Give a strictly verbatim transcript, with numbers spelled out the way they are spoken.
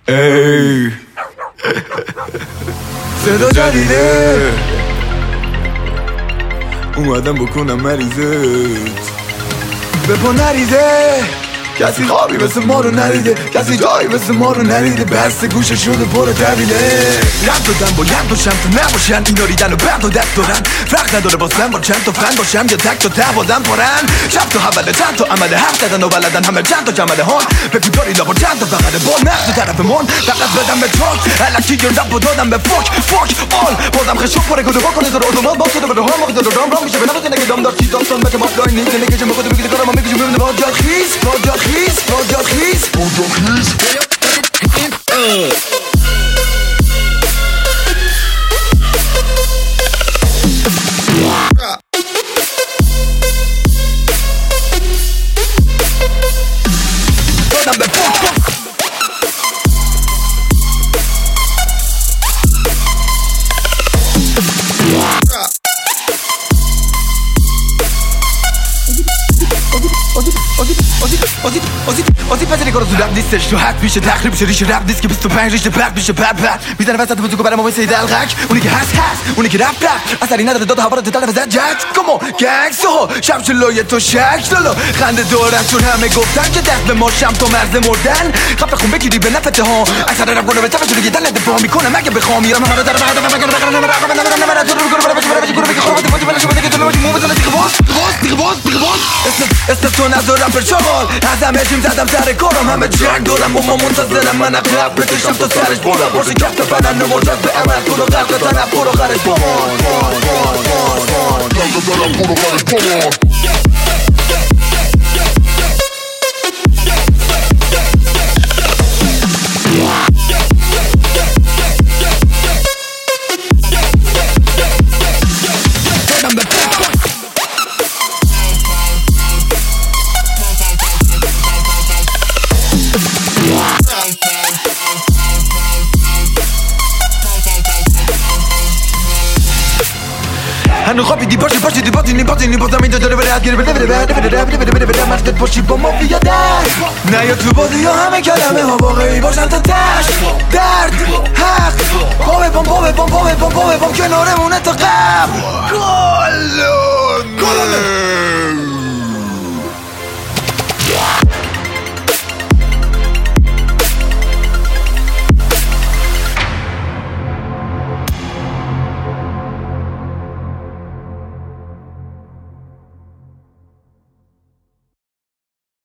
ای صدا جدیده اومدم بکنم مریضت به پا نریزه کسی خوابی مثل ما رو نریده کسی جایی مثل ما رو نریده بسته گوشه شده پر دویله رد دادن باید باشم تو نباشن اینا ریدن و بند و دست دارن فرق نداره باسم با چند تا فن باشم یا تک تا تبادم پارن شب تا حوله چند تا عمله حرف زدن و بلدن همه چند تا جمله هان بگو داری لابا چند تا فقره با نقد طرف من فقط بدم به تاک علکی گرم رب و دادم به فاک فاک آل بازم خشوک پره کده باکنه زر ادومال باز شده به رها موقع دار رام رام میشه به نفس نگه دام دار چی داستان بچه مافلاین نیست نگه جمع خود بگیده کارم میگه جمع با جا خیز با جا خیز با جا خیز با جا خیز آزی پذیری کارو تو رب نیستش تو حد میشه تخریب میشه ریش رب نیست که بیست و پنج ریش پرد میشه پرد پرد میزنه وسط بزرگو برای ما مثل دلغک اونی که هست هست اونی که رفت رفت اثری نداره داد هوا رو تدل وزد جد کمو گنگ سوها شب جلوی تو شک لالا خنده دارن چون همه گفتن که دست به ما شم تو مرز مردن خب بخون بگیری به نفت ها اثر رب کنه به طرف جلوی دل دفاع میکنه مگه بخوام میرم همه رو در بعد مگه بقرا نمیرم نمیرم نمیرم تو رو گرو برای برای گرو بگی خودت فاجی بلش بده که تو مو بزنه دیگه باز دیگه باز دیگه باز است است تو نذارم پر چاقال از همه چیم زدم سر کارم همه جنگ دارم و ما منتظرم من اقلب بکشم تا سرش بردم برسی کفت فنن نموجد به عمل کنو غرق تنب برو خرش بمان غرق تنب برو خرش بمان هنو خوابی دی پاشی پاشی دی پاشی نی پاشی نی بازم اینجا داره بره گیره بده بده بده بده بده بده بده بده مردت پاشی با مافیا دست نه یا تو بازی ها همه کلمه ها واقعی باشن تا تش درد حق پا بپام پا بپام پا بپام پا بپام کنارمونه تا قبل کلونه